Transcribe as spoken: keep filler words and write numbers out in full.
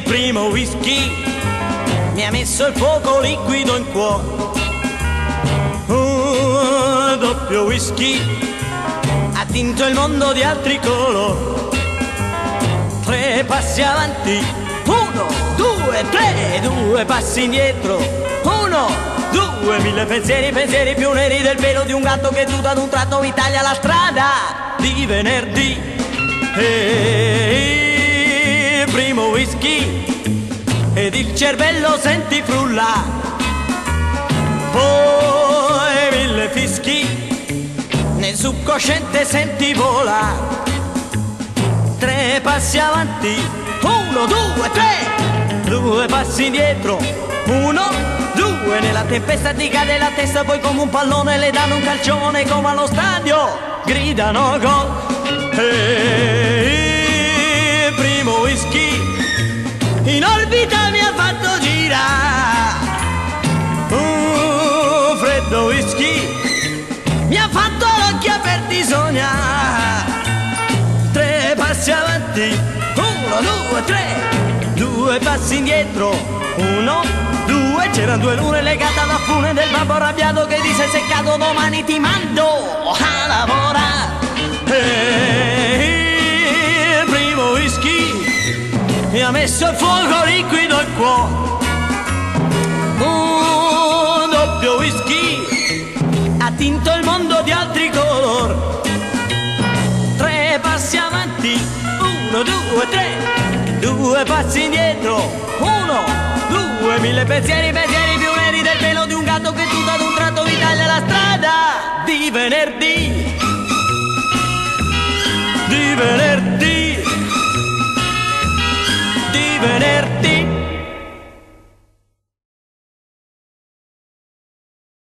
il primo whisky mi ha messo il fuoco liquido in cuore. Un doppio whisky ha tinto il mondo di altri colori. Tre passi avanti, uno, due, tre, due passi indietro, uno, due, mille pensieri, pensieri più neri del pelo di un gatto che tutto ad un tratto vi taglia la strada di venerdì. E il primo whisky ed il cervello senti frullare, poi mille fischi nel subconsciente senti volare. Tre passi avanti, uno, due, tre, due passi indietro, uno, due, nella tempesta ti cade la testa, poi come un pallone le danno un calcione come allo stadio, gridano gol. E il primo whisky in orbita mi ha fatto girare, un freddo whisky mi ha fatto l'occhi aperti sognare. Tre passi avanti, uno, due, tre, due passi indietro, uno, due, c'erano due lune legate alla fune del babbo arrabbiato che disse seccato domani ti mando a lavorare. E il primo whisky mi ha messo il fuoco liquido al cuore. Un doppio whisky ha tinto il mondo di altri colori. Tre passi avanti, uno, due, tre, due passi indietro, uno, due, mille pensieri, pensieri più neri del pelo di un gatto che tutto ad un tratto vi taglia la strada di venerdì.